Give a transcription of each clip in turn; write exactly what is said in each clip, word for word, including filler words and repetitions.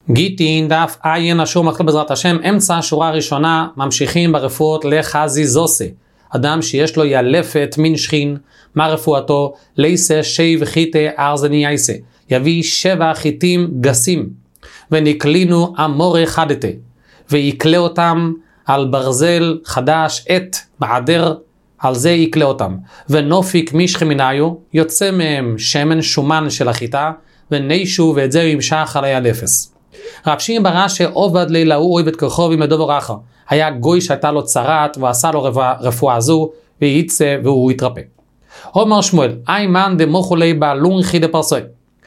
גיטין דף עין אשור מקל בעזרת השם, אמצע השורה הראשונה, ממשיכים ברפואות לחזיזוסה. אדם שיש לו ילפת מן שכין, מה רפואתו? ליסה שי וחיטה ארזני יייסה, יביא שבע חיטים גסים, ונקלינו אמורי חדתה, ויקלה אותם על ברזל חדש עת בעדר, על זה יקלה אותם, ונופיק משכמיניו, יוצא מהם שמן שומן של החיטה, ונישו ואת זה ימשך על הילפס. רב שמעון בר שעובד לילה הוא אוהב את כרחוב עם הדובר אחר. היה גוי שהייתה לו צרת ועשה לו רפואה זו וייצא והוא התרפא. אומר שמואל, איימן דמוכו לי בעלונכי דפרסוי.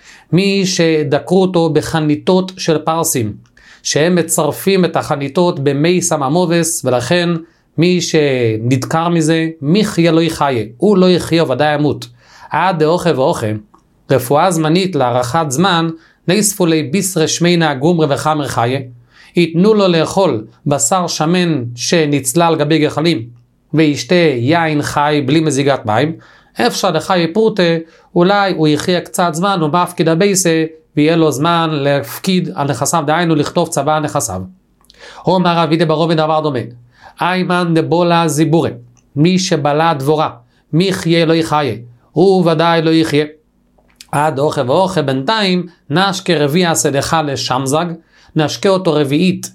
מי שדקרו אותו בחניתות של פרסים, שהם מצרפים את החניתות במי סממובס, ולכן מי שנדקר מזה, מיחיה לא יחיה, הוא לא יחיה ודאי ימות. עד דאוכה ואוכה, רפואה זמנית להארכת זמן, נספו לי ביסר שמינה גומרי וחמר חיה, ייתנו לו לאכול בשר שמן שנצלה על גבי גחלים, וישתה יין חי בלי מזיגת מים, אפשר לחי פרוטה, אולי הוא יחיה קצת זמן ובהפקיד הבייסה, ויהיה לו זמן להפקיד על נכסיו, דהיינו לכתוב צבא על נכסיו. אומר אבידה ברובד דבר דומה, איימן דבולה זיבורה, מי שבלה דבורה, מי יחיה לא יחיה, הוא ודאי לא יחיה. עד אוכה ואוכה בינתיים נשקה רביע סדחה לשמזג, נשקה אותו רביעית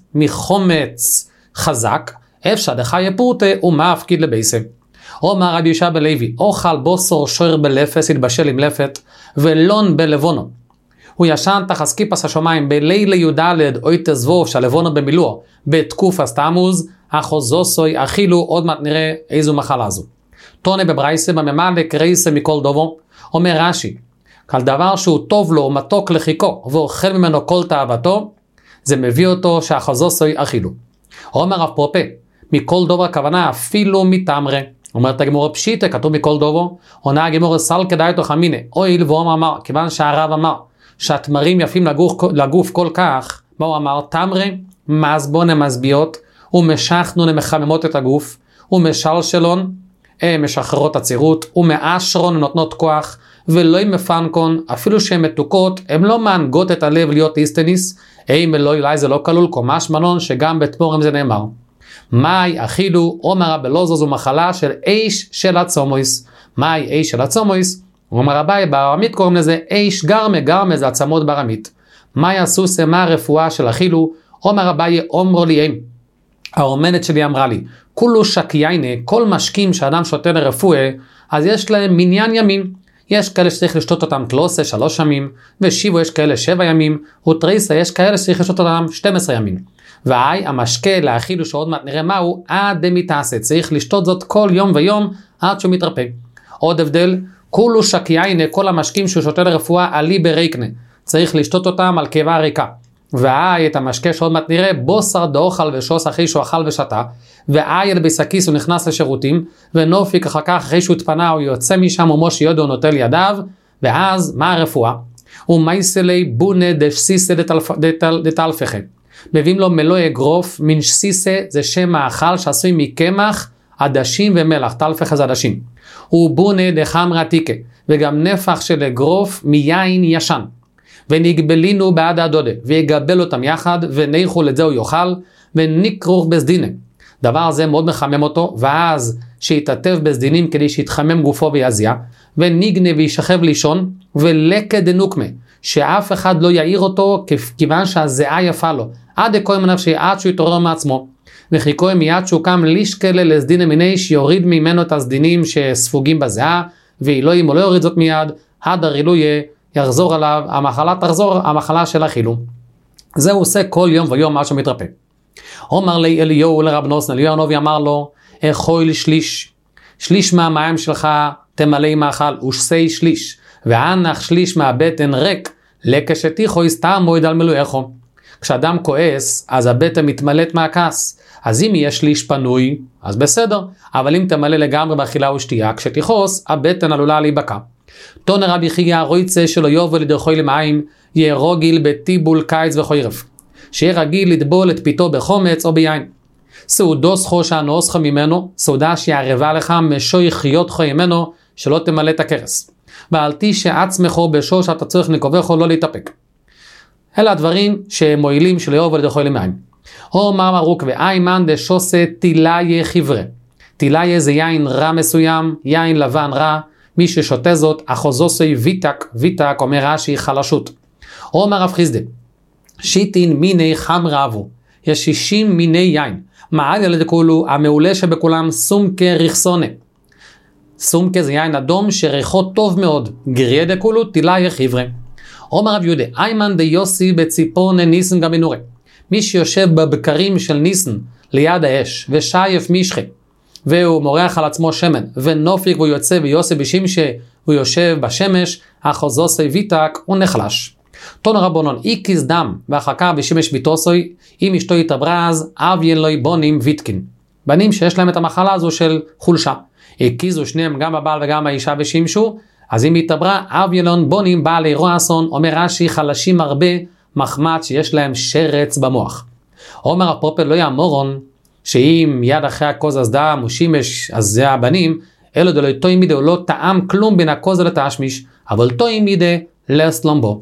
מחומץ חזק, אפשר דחה יפורטה ומאפקיד לבייסה. אומר רבי יהושע בן לוי, אוכל בוסור שוער בלפס, התבשל עם לפת, ולון בלבונו. הוא ישן תחת כיפת השמיים בלילה י"ד אוי תזבוב שהלבונו במילואו, בתקופת תמוז, אחוזוסוי אכילו, עוד מעט נראה איזו מחלה זו. תונה בברייסה בממלק רייסה מכל דובו, אומר רש"י, כל דבר שהוא טוב לו ומתוק לחיקו ואוכל ממנו כל תאוותו, זה מביא אותו שאחוזוסוי אכילו. אומר רב פרופה, מכל דובר הכוונה אפילו מתאמרה. אומרת הגמורה פשיטה, כתוב מכל דובו, עונה הגמורה סל כדאי תוך המינה, אוי ואומר אמר, כיוון שהרב אמר, שהתמרים יפים לגוף, לגוף כל כך, מה הוא אמר? תמרה, מזבון המזביעות, ומשכנו למחממות את הגוף, ומשלשלון, משחררות הצירות, ומאשרון נותנות כוח, ולא מפנקון, אפילו שהן מתוקות, הן לא מענגות את הלב להיות איסטניס, אם אלוהי אולי זה לא כלול, קומש מנון, שגם בתמורם זה נאמר. מאי אכילו, אומר רבי אלעזר, זו מחלה של איש של הצומויס. מאי איש של הצומויס? אומר רבי, בארמית קוראים לזה איש גרמה, גרמה זה עצמות בארמית. מאי הסוסה, מה הרפואה של אכילו? אומר רבי, אומרו לי הם. האומנת שלי אמרה לי, כולו שקיינה, כל משקים שאדם שותה לרפואה, אז יש להם מניין ימים. יש כאלה שצריך לשתות אותם תלוסה שלוש ימים, ושיבו יש כאלה שבע ימים, וטריסה יש כאלה שצריך לשתות אותם שתים עשרה ימים. והי המשקה לאכילו שעוד מעט נראה מהו, עד דמיתעשה, צריך לשתות זאת כל יום ויום עד שהוא מתרפא. עוד הבדל, כולו שקיינה, כל המשקים שהוא שותה לרפואה עלי בריקנה, צריך לשתות אותם על קיבה ריקה. והי את המשקה שעוד מעט נראה, בוסר דאוכל ושוס אחרי שהוא אכל ושתה, והי אל ביסקיס הוא נכנס לשירותים, ונופיק אחר כך אחרי שהוא התפנה הוא יוצא משם ומושי יודו נוטל ידיו, ואז מה הרפואה? ומייסלי בונה דשסיסה דתלפכה. מביאים לו מלוא אגרוף, מן שסיסה זה שם האכל שעשוי מקמח, עדשים ומלח, תלפכה זה עדשים. ובונה דחמרה תיקה, וגם נפח של אגרוף מיין ישן. ונגבלינו בעד הדודה, ויגבל אותם יחד, וניחו את זה הוא יאכל, ונקרוך בסדינה. דבר הזה מאוד מחמם אותו, ואז שיתעטב בסדינים כדי שיתחמם גופו ויזיע, ונגנה וישכב לישון, ולקה דנוקמה, שאף אחד לא יעיר אותו, כיוון שהזיעה יפה לו, עד דקוי מנפשי, עד שהוא יתעורר מעצמו, וחיכוי מיד שהוא קם לישקלה לסדינה מיני, שיוריד ממנו את הסדינים שספוגים בזיעה, ואילוהים או לא יוריד זאת מיד, עד הרילויה, יחזור עליו, המחלה תחזור, המחלה של החילו. זה הוא עושה כל יום ויום עד שהוא מתרפא. אומר לי אליהו לרב נוסן, אליהו הנובי אמר לו, אכול שליש, שליש מהמים שלך תמלא עם האכל, ושסי שליש, וענך שליש מהבטן ריק, לקשתיכו יסתם מועד על מלואיכו. כשאדם כועס, אז הבטן מתמלאת מהכעס, אז אם יש שליש פנוי, אז בסדר, אבל אם תמלא לגמרי באכילה ושתייה, כשתיכוס, הבטן עלולה להיבקע. תונה רבי חייא רויצה שלא יובל לדרכוי למים, יהיה רוגיל בטיבול קיץ וחוירף. שיהיה רגיל לטבול את פיתו בחומץ או ביין. סעודו סחו שהנוסחה ממנו, סעודה שיערבה לך משוי חיות חוי ממנו, שלא תמלא את הכרס. ועל תישה עצמך בשו שאתה צריך נקובך לא להתאפק. אלה הדברים שמועילים שלא יאהבו לדחוי למים. או מרמר רוק ואיימן דשוסה תילאיה חברה. תילאיה זה יין רע מסוים, יין לבן רע, מי ששותה זאת, אחוזוסי ויתק, ויתק אומר רש"י חלשות. אומר רב חיסדא, שיטין מיני חמרה אבו, יש שישים מיני יין, מעל ילד כולו, המעולה שבכולם סומקה ריחסונה. סומקה זה יין אדום שריחו טוב מאוד, גריה דכולו תילאיה חברה. אומר רב יהודה, איימן דיוסי בציפורנה ניסן גם מנורה. מי שיושב בבקרים של ניסן ליד האש ושייף משחה והוא מורח על עצמו שמן ונופיק והוא יוצא ויוסי בשמשה והוא יושב בשמש, אחוזוסי ויתק הוא נחלש. תון רבונון, איקיס דם והחכה בשמש ביתוסוי, אם אשתו יתברה אז אב ילוי בונים ויתקין. בנים שיש להם את המחלה הזו של חולשה. הקיזו שניהם גם הבעל וגם האישה בשמשו, אז אם יתברה אב ילון בונים בעלי רוע אסון, אומר רש"י חלשים הרבה מחמת שיש להם שרץ במוח. אומר הפופר לא יאמורון שאם יד אחרי הכוז אז דם או שימש אז זה הבנים, אלו דלוי תוי מידה הוא לא טעם כלום בין הכוז לתשמיש, אבל תוי מידה לסלום בו.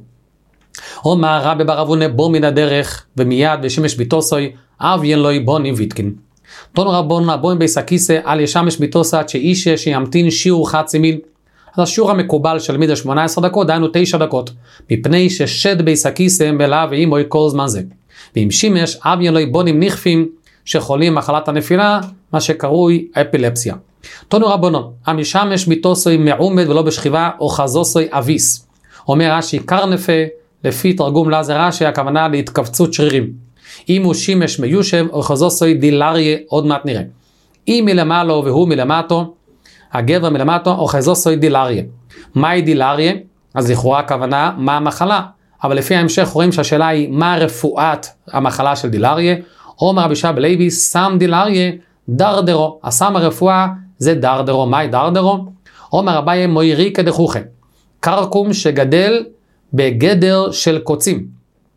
אומר רבי בר אבונה בו מן הדרך ומיד ושמש ביתוסוי אב ילוי בונים ויתקין. תון רבון הבוים ביס הכיסא על ישמש ביתוסת שאישה שימתין שיעור חצי מיל. אז השיעור המקובל של מידה שמונה עשרה דקות דהיינו תשע דקות, מפני ששד ביס הכיסא מלאה ואימוי כל זמן זה. ועם שימש אב ילוי בונים נכפים שחולים מחלת הנפילה, מה שקרוי אפילפסיה. תונו רבונון, המשמש ביתוסוי מעומד ולא בשכיבה או חזוסוי אביס. אומר רש"י קרנפה, לפי תרגום לזה רש"י הכוונה להתכווצות שרירים. אם הוא שימש מיושב או חזוסוי דילריה, עוד מעט נראה. אם מלמעלו והוא מלמטו, הגבר מלמטו או חזוסוי דילריה. מהי דילריה? אז לכאורה הכוונה מה המחלה, אבל לפי ההמשך רואים שהשאלה היא מה רפואת המחלה של דילריה. אומר רבי שבא לוי, סם דילריה דרדרו, הסם הרפואה זה דרדרו. מהי דרדרו? אומר רבי מוירי כדחוכה, קרקום שגדל בגדר של קוצים,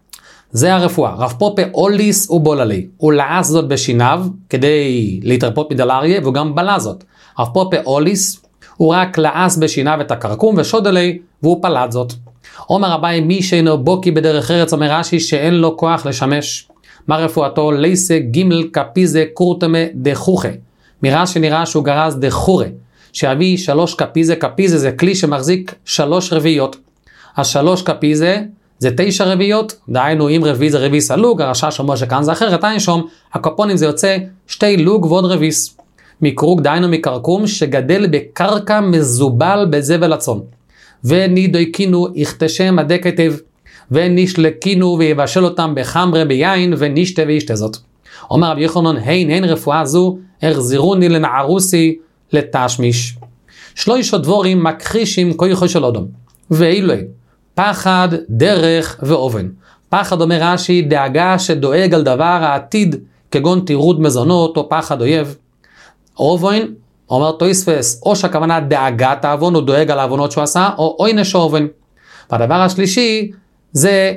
זה הרפואה. רב פופה אוליס ובוללי, הוא לעס זאת בשיניו כדי להתרפות מדלריה והוא גם בלה זאת. רב פופה אוליס הוא רק לעס בשיניו את הקרקום ושודלי והוא פלט זאת. אומר רבי מי שאינו בוקי בדרך ארץ, אומר רש"י שאין לו כוח לשמש. מה רפואתו? לייסה גימל קפיזה קורטמה דחוכה. מראה שנראה שהוא גרז דחורה, שאביא שלוש קפיזה. קפיזה זה כלי שמחזיק שלוש רביעיות. השלוש קפיזה זה תשע רביעיות, דהיינו אם רביעי זה רביעי סלוג, הרש"ש אומר שכאן זה אחרת, אין שום, הקופונים זה יוצא שתי לוג ועוד רביעיס. מקרוג דהיינו מקרקום שגדל בקרקע מזובל בזבל הצאן. ונידויקינו יכתשם הדק היטב. ונשלקינו ויבשל אותם בחמרה ביין ונשתה וישתה זאת. אומר רבי יוחנן, הן הן רפואה זו החזירוני לנערוסי לתשמיש. שלושה דבורים מכחישים כוחו של אדם, ואילו פחד, דרך ואובן. פחד אומר רש"י דאגה שדואג על דבר העתיד כגון תירוד מזונות או פחד אויב. אובן אומר תוספס או שהכוונה דאגת העוון, הוא דואג על העוונות שהוא עשה, או עונש אובן. והדבר השלישי זה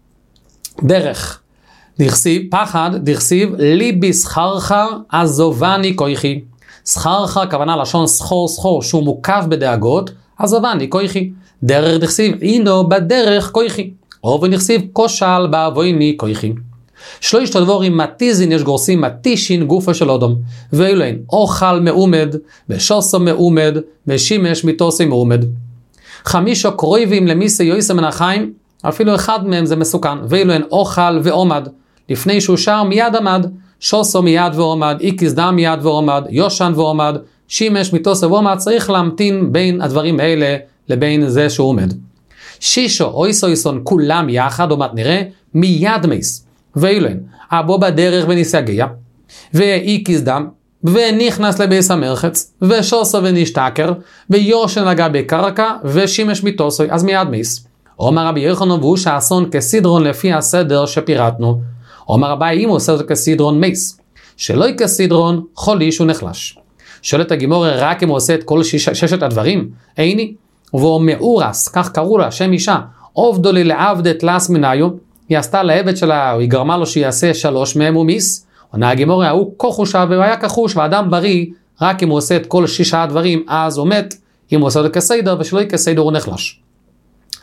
דרך. דכסיב, פחד, דכסיב, ליבי סחרחר עזובני כוחי. סחרחר, כוונה לשון סחור סחור, שהוא מוקף בדאגות, עזובני כוחי. דרך דכסיב, אינו בדרך כוחי. אובן דכסיב, כושל בעוויני כוחי. שלושת הדבורים מתיזין יש גורסים מתישין גופו של אדם. ואילו הן אוכל מעומד, ושוסו מעומד, ושימש מיתוסי מעומד. חמישו קרויבים למיסי יויסה מן החיים, אפילו אחד מהם זה מסוכן. ואילו הן אוכל ועומד, לפני שהוא שר מיד עמד, שוסו מיד ועומד, איקיס דם מיד ועומד, יושן ועומד, שימש מיתוסי ועומד, צריך להמתין בין הדברים האלה לבין זה שהוא עומד. שישו אויסו יסון כולם יחד, עומד נראה, מיד מייס. ואילו הן אבו בדרך וניסגיה, ואיקיס דם, ונכנס לביס המרחץ, ושוסו ונשתקר, ויושן נגע בקרקע, ושימש מיתוסוי, אז מיד מייס. אומר רבי יוחנן, והוא שהאסון כסדרון לפי הסדר שפירטנו. אומר רבי, אם הוא עושה אותו כסדרון מייס, שלא היא כסדרון, חוליש ונחלש. שואלת הגימורה, רק אם הוא עושה את כל שיש, ששת הדברים, איני, והוא מאורס, כך קראו לה, שם אישה, עובדו לי לעבדת לס מניו, היא עשתה לעבד שלה, היא גרמה לו שיעשה שלוש מהם ומיס, עונה הגימורה, הוא כחושה והוא היה כחוש, ואדם בריא, רק אם הוא עושה את כל שישה הדברים, אז הוא מת, אם הוא עושה אותו כסדר, ושלא היא כסדר הוא נחלש.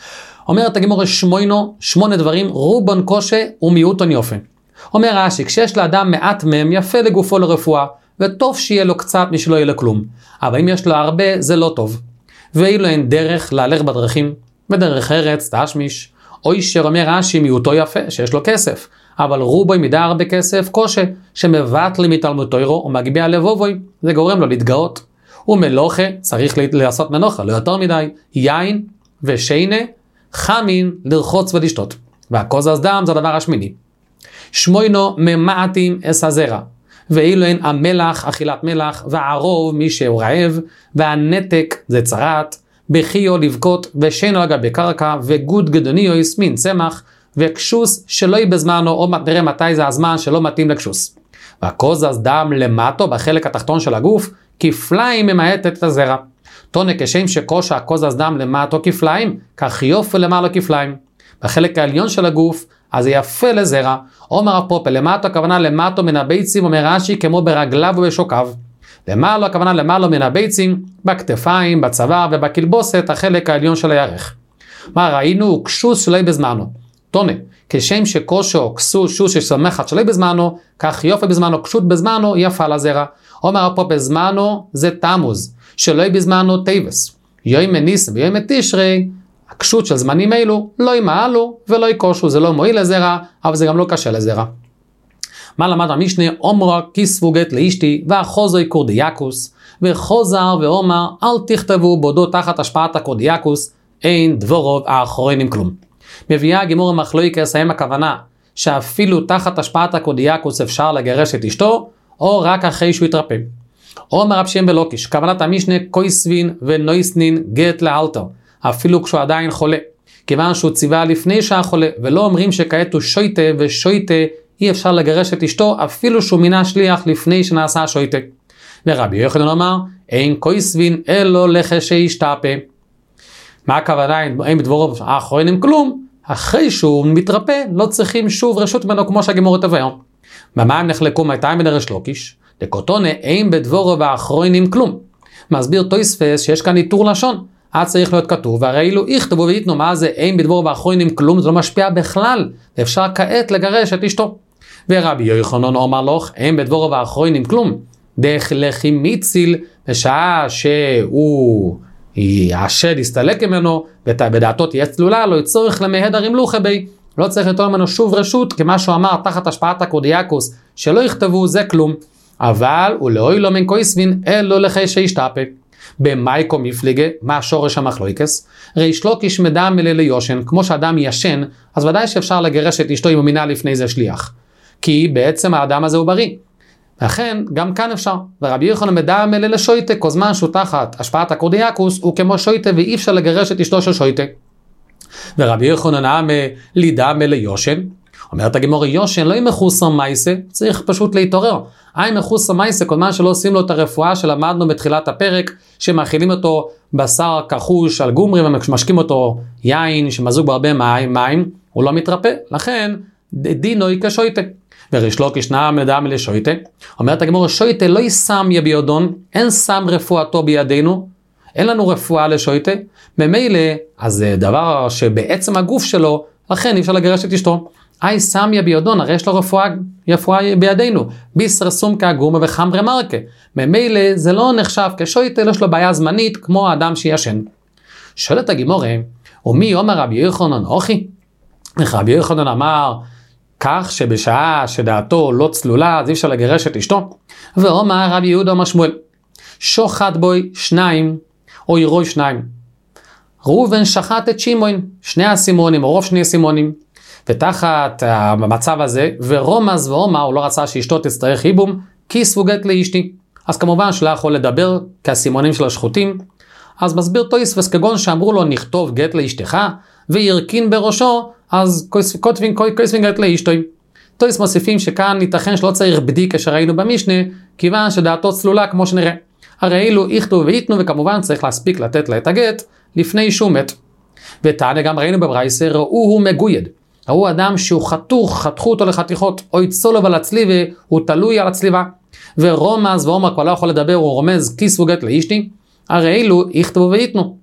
אומרת הגמרא שמוינו, שמונה דברים, רובון קושי ומיעוטון יופי. אומר רש"י, כשיש לאדם מעט מהם יפה לגופו לרפואה, וטוב שיהיה לו קצת משלא יהיה לו כלום. אבל אם יש לו הרבה, זה לא טוב. ואילו אין דרך להלך בדרכים, בדרך ארץ, תשמיש, או אישר אומר רש"י מיעוטו יפה, שיש לו כסף. אבל רובוי מידה הרבה כסף, קושי, שמבטלים מתלמוד תוירו ומגביע לבובוי, זה גורם לו להתגאות. ומלוכה, צריך לעשות מנוחה, לא יותר מדי, יין ושיינה, חמין, לרחוץ ולשתות. והקוזז דם זה הדבר השמיני. שמוינו ממעטים אס הזרע, ואילו אין המלח, אכילת מלח, והערוב מי שהוא רעב, והנתק זה צרת, בחיו לבכות, ושינו לגבי קרקע, וגוד גדוניו יסמין צמח, וקשוס שלא יהיה בזמנו, או נראה מתי זה הזמן שלא מתאים לקשוס. והקוזז דם למטו בחלק התחתון של הגוף, כפליים ממעטת את הזרע. תונה כשם שקושה הקוזז דם למטו כפליים, כך יופי למעלה כפליים. בחלק העליון של הגוף, אז זה יפה לזרע. אומר הפופל, למטו הכוונה למטו מן הביצים, אומר רש"י, כמו ברגליו ובשוקיו. למעלה הכוונה למעלה מן הביצים, בכתפיים, בצוואר ובקלבוסת, החלק העליון של הירך. מה ראינו? הוא קשוס שלא בזמנו. תונה, כשם שקושו, כסוס, שוס שסומכת שלא בזמנו, כך יופי בזמנו, קשות בזמנו, יפה לזרע. אומר הפופל, בזמנו זה תמוז, שלא בזמנו טייבס. יום מניס ויום תשרי, הקשות של זמנים אלו לא ימעלו ולא יקושו, זה לא מועיל לזרע, אבל זה גם לא קשה לזרע. מה למד המשנה? אומרה כיסבו גט לאשתי, ואחוזוי קורדיאקוס, וחוזר ואומר, אל תכתבו בודו תחת השפעת הקורדיאקוס, אין דבורוב האחרונים כלום. מביאה גמור מחלוקס, האם הכוונה שאפילו תחת השפעת הקורדיאקוס אפשר לגרש את אשתו, או רק אחרי שהוא יתרפא. אומר רב שם בלוקיש, כוונת המשנה קויסווין ונויסנין גט לאלתר, אפילו כשהוא עדיין חולה, כיוון שהוא ציווה לפני שעה חולה, ולא אומרים שכעת הוא שויטה ושויטה, אי אפשר לגרש את אשתו, אפילו שהוא מינה שליח לפני שנעשה שויטה. ורבי יוחנן אמר, אין קויסווין אלו לחשי שתפה. מה הכוונה? אין בדבורו האחרונים כלום, אחרי שהוא מתרפא, לא צריכים שוב רשות ממנו כמו שהגמור תבוא. במה הם נחלקו מאתיים בדרש לוקיש? לקוטונה אין בדבורו האחרונים כלום. מסביר תויספס שיש כאן איתור לשון. אז צריך להיות כתוב, והרי אילו יכתבו ויתנו מה זה אין בדבורו האחרונים כלום, זה לא משפיע בכלל. אפשר כעת לגרש את אשתו. ורבי יוחנן אומר לך, אין בדבורו האחרונים כלום. דרך לכי מיציל, בשעה שהוא השד יסתלק ממנו, בדעתו תהיה צלולה, לא יצורך למהדר עם לוחה בי. לא צריך לתור ממנו שוב רשות, כמה שהוא אמר תחת השפעת הקורדיאקוס, שלא יכתבו זה כלום. אבל הוא לא אילו מן קויסווין, אלו לכי שישתפה. במייקו מפליגה, מה השורש המחלוקס? ריש לוקיש מדע מלא ליושן, כמו שאדם ישן, אז ודאי שאפשר לגרש את אשתו אם הוא מינה לפני זה שליח. כי בעצם האדם הזה הוא בריא. לכן גם כאן אפשר. ורבי יוחנן מדע מלא לשויטה, כל זמן שהוא תחת השפעת הקורדיאקוס, הוא כמו שויטה ואי אפשר לגרש את אשתו של שויטה. ורבי יוחנן נעם לידע מלא יושן, אומרת הגמור יושן לא יהיה מחוסר מייסה, צריך פשוט להתעורר. אי מחוסר מייסה, כל זמן שלא עושים לו את הרפואה שלמדנו בתחילת הפרק, שמאכילים אותו בשר כחוש על גומרי ומשקים אותו יין שמזוג בהרבה מים, מים, הוא לא מתרפא. לכן דינו היא כשויטה. וריש לוקיש נעם לדע מלא שויטה, אומרת הגמור שויטה לא יסם יביודון, אין סם רפואתו בידינו, אין לנו רפואה לשויטה, ממילא, אז זה דבר שבעצם הגוף שלו, לכן אי אפשר לגרש את אשתו. אי סמיה ביודון, הרי יש לו רפואה, רפואה בידינו, בישר סומקה גומה וחמרה מרקה. ממילא זה לא נחשב כשויטה, יש לו בעיה זמנית כמו האדם שישן. שואלת הגמורה, ומי אומר רבי יוחנן אוכי? רבי יוחנן אמר, כך שבשעה שדעתו לא צלולה, אז אי אפשר לגרש את אשתו. ואומר רבי יהודה אומר שמואל, שוחט בוי שניים, או ירוי שניים. ראובן שחט את שמעון, שני הסימונים, או רוב שני הסימונים. ותחת המצב הזה, ורומז ואומר, הוא לא רצה שאשתו תצטרך ייבום, כיסבו גט לאשתי. אז כמובן שלא יכול לדבר, כהסימונים של השחוטים. אז מסביר תויספס כגון שאמרו לו, נכתוב גט לאשתך, וירקין בראשו, אז כותבים כותבים גט לאשתוי. תויס מוסיפים שכאן ייתכן שלא צריך בדיק כשראינו במשנה, כיוון שדעתו צלולה כמו שנראה. הרי אילו יכתו ויתנו, וכמובן צריך להספיק לתת לה את הגט, לפני שהוא מת. ותענה גם ראינו בברייסה, ראו הוא מגויד. ראו אדם שהוא חתוך, חתכו אותו לחתיכות, או יצולוב על הצליבה, הוא תלוי על הצליבה. ורומז ואומר כבר לא יכול לדבר, הוא רומז כיסבו גט לאשתי, הרי אילו יכתו ויתנו.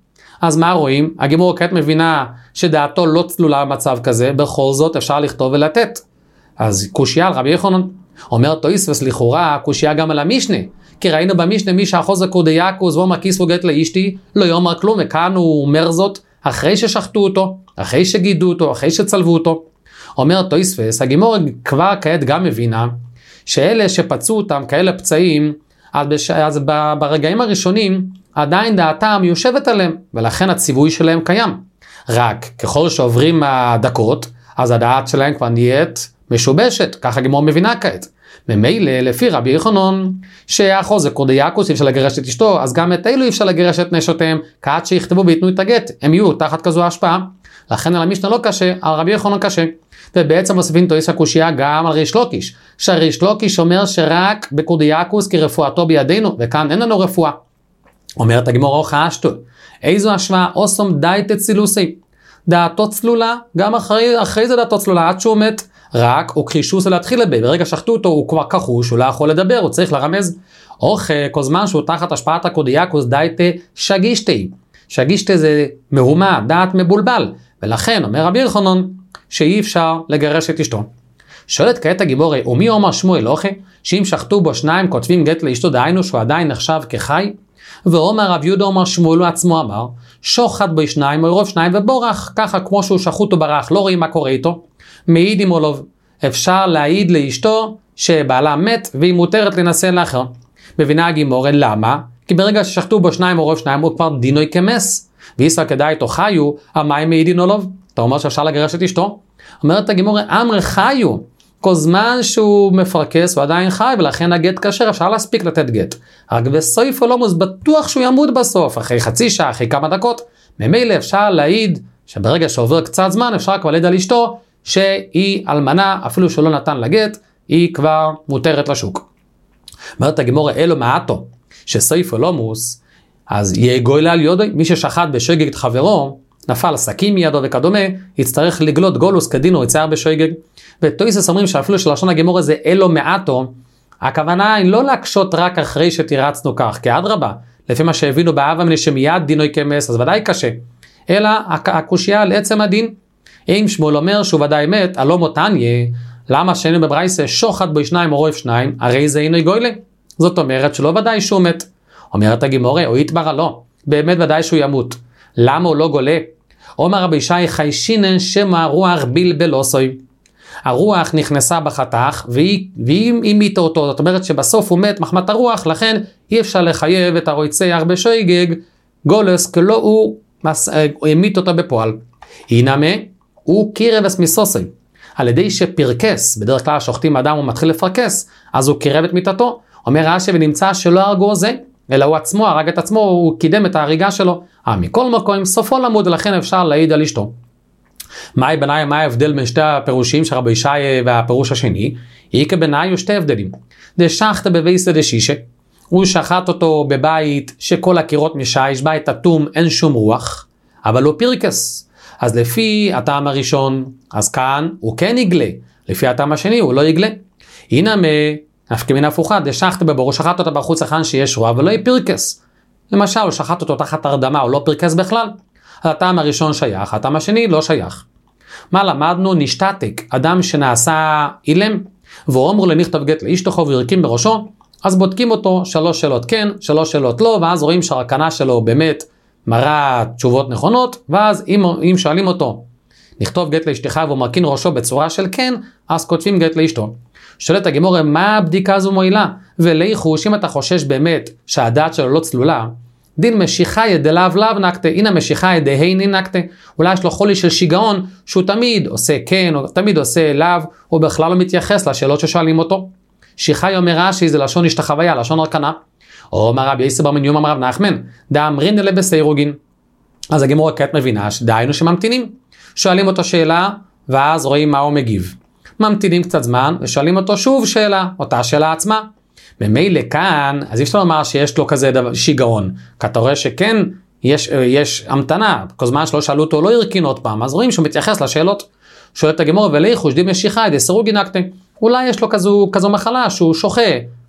אז מה רואים? הגימור כעת מבינה שדעתו לא צלולה במצב כזה, בכל זאת אפשר לכתוב ולתת. אז קושיה על רבי יוחנן. אומר תוספות לכאורה, קושיה גם על המשנה. כי ראינו במשנה מי שהחוזק הוא דייקוס ואומר כיסו גט לאשתי, לא יאמר כלום, וכאן הוא אומר זאת אחרי ששחטו אותו, אחרי שגידו אותו, אחרי שצלבו אותו. אומר תוספות, הגימור כבר כעת גם מבינה, שאלה שפצעו אותם כאלה פצעים, אז, בש... אז ברגעים הראשונים עדיין דעתם יושבת עליהם, ולכן הציווי שלהם קיים. רק ככל שעוברים הדקות, אז הדעת שלהם כבר נהיית משובשת, ככה הגימור מבינה כעת. ממילא לפי רבי יוחנן, שהחוזק הוא דייקוס, אי אפשר לגרש את אשתו, אז גם את אלו אי אפשר לגרש את נשותיהם, כעת שיכתבו ויתנו את הגט, הם יהיו תחת כזו השפעה. לכן על המשנה לא קשה, על רבי יוחנן קשה. ובעצם מוסיפים תוספות הקושיה גם על ריש לוקיש, שהריש לוקיש אומר שרק בקורדיאקוס כי רפואתו בידינו, וכאן אין לנו רפואה. אומרת הגמרא אוכה אשתו, איזו השוואה אוסום די תצילוסי, דעתו צלולה, גם אחרי, אחרי זה דעתו צלולה, עד שהוא מת, רק הוא קרישוס להתחיל לבי, ברגע שחטו אותו הוא כבר כחוש, הוא לא יכול לדבר, הוא צריך לרמז. אוכה, כל זמן שהוא תחת השפעת הקורדיאקוס די תשגישתי, שגישתי זה מהומה, דעת מבולבל, ולכן אומר רבי יוחנן, שאי אפשר לגרש את אשתו. שואלת כעת הגיבורי, ומי אומר שמואל אוכה, שאם שחטו בו שניים כותבים גט לאשתו, דהיינו שהוא עדיין נחשב כחי? ואומר רב יהודה אומר שמואל הוא עצמו אמר, שוחט בו שניים או עירוב שניים ובורח, ככה כמו שהוא שחוט או ברח, לא רואים מה קורה איתו. מעיד עם אולוב, אפשר להעיד לאשתו שבעלה מת והיא מותרת לנסה לאחר. מבינה הגימורי, למה? כי ברגע ששחטו בו שניים או עירוב שניים הוא כבר דינוי כמס, וישראל כדאי איתו חיו, המים מעיד עם אולוב. אתה אומר שאפשר לגרש את אשתו? אומרת הגימורי, אמר חיו, כל זמן שהוא מפרקס הוא עדיין חי, ולכן הגט כשר, אפשר להספיק לתת גט. רק בסוף עולמוס בטוח שהוא ימות בסוף, אחרי חצי שעה, אחרי כמה דקות. ממילא אפשר להעיד שברגע שעובר קצת זמן, אפשר כבר להעיד על אשתו, שהיא אלמנה, אפילו שלא נתן לגט, היא כבר מותרת לשוק. אומרת הגימורי, אלו מעטו, שסוף עולמוס, אז יהיה גוילה על יודוי, מי ששחט בשוגג את חברו, נפל סכין מידו וכדומה, יצטרך לגלות גולוס כדינו, יצייר בשוגג. ותויסס אומרים שאפילו שלשון הגימור הזה אלו מעטו, הכוונה היא לא להקשות רק אחרי שתירצנו כך, כי אדרבה, לפי מה שהבינו באבא מני שמיד דינוי כמס, אז ודאי קשה. אלא הקושיה על עצם הדין. אם שמואל אומר שהוא ודאי מת, הלא מותניה, למה שאינו בברייסה שוחט בו שניים או רוב שניים, הרי זה אינו גוילה. זאת אומרת שלא ודאי שהוא מת. אומרת הגימורה, או יתברא לא, באמת ודאי שהוא ימות. למה הוא לא גולה? אומר רבי ישי חיישינן שמה רוח בלבלוסוי. הרוח נכנסה בחתך והיא, והיא המיתה אותו, זאת אומרת שבסוף הוא מת מחמת הרוח, לכן אי אפשר לחייב את הרוצח בשוגג גולס, כלא הוא, הוא המית אותו בפועל. הינמה הוא קירבס מסוסי, על ידי שפרקס, בדרך כלל שוחטים אדם הוא מתחיל לפרקס, אז הוא קירב את מיתתו. אומר רש"י ונמצא שלא הרגו זה, אלא הוא עצמו, הרג את עצמו, הוא קידם את ההריגה שלו. אה, מכל מקום, סופו למוד, ולכן אפשר להעיד על אשתו. מהי בנאי, מה ההבדל בין שתי הפירושים של רבי ישי והפירוש השני? היא כבנאי הוא שתי הבדלים. דשחת בבייסא דשישא, הוא שחט אותו בבית שכל הקירות משיש, בית אטום, אין שום רוח, אבל הוא פרקס. אז לפי הטעם הראשון, אז כאן הוא כן יגלה, לפי הטעם השני הוא לא יגלה. הנה מה, נפקא מינה הפוכה, דשחת בבור, הוא שחט אותו בחוץ הכן שיש רוח, ולא יפרקס. למשל, הוא שחט אותו תחת הרדמה, הוא לא פרקס בכלל. הטעם הראשון שייך, הטעם השני לא שייך. מה למדנו? נשתתק, אדם שנעשה אילם, ואומרו לנכתב גט לאשתו וירקים בראשו, אז בודקים אותו שלוש שאלות כן, שלוש שאלות לא, ואז רואים שהרקנה שלו באמת מראה תשובות נכונות, ואז אם, אם שואלים אותו, נכתוב גט לאשתך והוא מרכין ראשו בצורה של כן, אז כותבים גט לאשתו. שואלת הגימורה, מה הבדיקה הזו מועילה? ולאיחוש, אם אתה חושש באמת שהדעת שלו לא צלולה, דין משיכה ידלאו לאו נקטה, הנה משיכה ידהיני נקטה, אולי יש לו חולי של שיגעון, שהוא תמיד עושה כן, או תמיד עושה לאו, הוא בכלל לא מתייחס לשאלות ששואלים אותו. שיחי אומר רש"י זה לשון השתחוויה, לשון הרכנה. או אמר רבי יסי בר מניום אמר רב נחמן, דאמרין אלה בסיירוגין. אז הגימורה כעת מבינה שדהיינו שממתינים. שואלים אותו שאלה, ואז רואים מה הוא מגיב. ממתינים קצת זמן, ושואלים אותו שוב שאלה, אותה שאלה עצמה. במילא כאן, אז יש לו לומר שיש לו כזה דבר, שיגעון. כי אתה רואה שכן, יש, יש המתנה, כל זמן שלא שאלו אותו, לא ירקין עוד פעם, אז רואים שהוא מתייחס לשאלות. שואלת הגימורה, ולאיחוש די משיחה, די סירוגין נקטה. אולי יש לו כזו, כזו מחלה שהוא שוחה,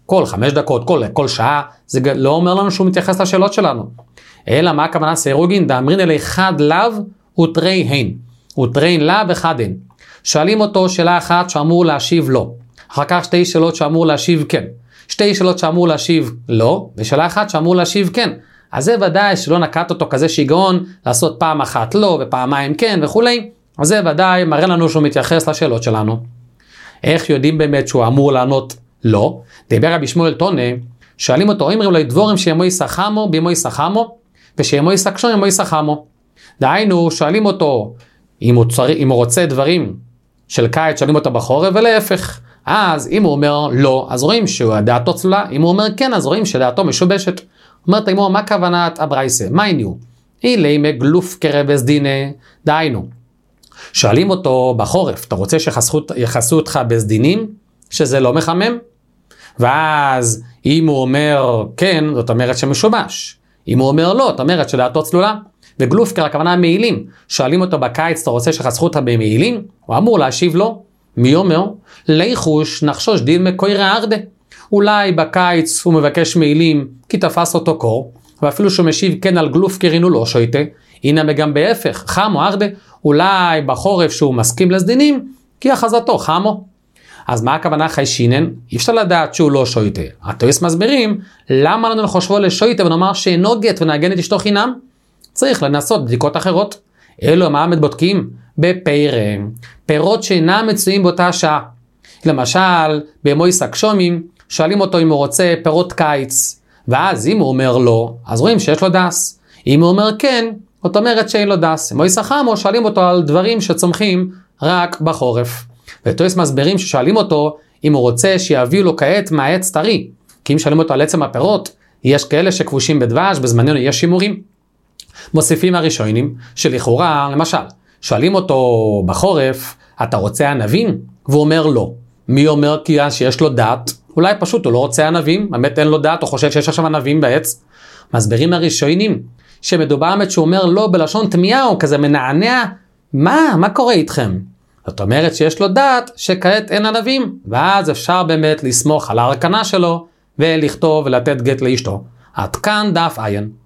כל חמש דקות, כל, כל שעה, זה לא אומר לנו שהוא מתייחס לשאלות שלנו. אלא מה הכוונה סירוגין? דאמרין אלי חד לאו ותרי הן. ותרי לאו וחד הן. שואלים אותו שאלה אחת שאמור להשיב לא. אחר כך שתי שאלות שאמור להשיב כן. שתי שאלות שאמור להשיב לא, ושאלה אחת שאמור להשיב כן. אז זה ודאי שלא נקט אותו כזה שיגעון לעשות פעם אחת לא ופעמיים כן וכולי. אז זה ודאי מראה לנו שהוא מתייחס לשאלות שלנו. איך יודעים באמת שהוא אמור לענות לא? דיבר רבי שמואל טונה, שואלים אותו, אומרים לו דבורים שימו יסחמו בימו יסחמו, ושימו יסקשו ימו יסחמו. דהיינו, שואלים אותו, אם הוא, צר... אם הוא רוצה דברים של קיץ, שואלים אותו בחורף, ולהפך. אז אם הוא אומר לא, אז רואים שדעתו צלולה, אם הוא אומר כן, אז רואים שדעתו משובשת. אומרת תימור, מה כוונת הברייסה? מה עניו? אילי מגלוף קרבס דינה, דהיינו. שואלים אותו בחורף, אתה רוצה שיחסו אותך בסדינים, שזה לא מחמם? ואז אם הוא אומר כן, זאת אומרת שמשובש. אם הוא אומר לא, זאת אומרת שדעתו צלולה. וגלופקר, הכוונה מעילים. שואלים אותו בקיץ, אתה רוצה שחסכו אותך במעילים? הוא אמור להשיב לו. מי אומר? ליחוש נחשוש דין מקוירה ארדה. אולי בקיץ הוא מבקש מעילים כי תפס אותו קור, ואפילו שהוא משיב כן על גלופקר אינו לא שויטה. הנה גם בהפך, חמו ארדה. אולי בחורף שהוא מסכים לסדינים, כי אחזתו חמו. אז מה הכוונה חיישינן? אי אפשר לדעת שהוא לא שויטה. התויס מסבירים, למה לנו לחושבו לשויטה ונאמר שאינו גט ונעגן את אשתו חינם? צריך לנסות בדיקות אחרות. אלו מה בודקים? בפירה. פירות שאינם מצויים באותה שעה. למשל, בימוי סקשומים, שואלים אותו אם הוא רוצה פירות קיץ. ואז אם הוא אומר לא, אז רואים שיש לו דס. אם הוא אומר כן, זאת אומרת שאין לו דס. בימוי סחמו, שואלים אותו על דברים שצומחים רק בחורף. ותויס מסבירים ששואלים אותו אם הוא רוצה שיביאו לו כעת מהעץ טרי. כי אם שואלים אותו על עצם הפירות, יש כאלה שכבושים בדבש, בזמננו יש שימורים. מוסיפים הראשונים שלכאורה, למשל, שואלים אותו בחורף, אתה רוצה ענבים? והוא אומר לא. מי אומר כי שיש לו דעת? אולי פשוט הוא לא רוצה ענבים, באמת אין לו דעת, הוא חושב שיש עכשיו ענבים בעץ. מסבירים הראשונים שמדובר באמת שהוא אומר לא בלשון תמיהה, הוא כזה מנענע, מה? מה קורה איתכם? זאת אומרת שיש לו דעת שכעת אין ענבים, ואז אפשר באמת לסמוך על ההרכנה שלו ולכתוב ולתת גט לאשתו. עד כאן דף עין.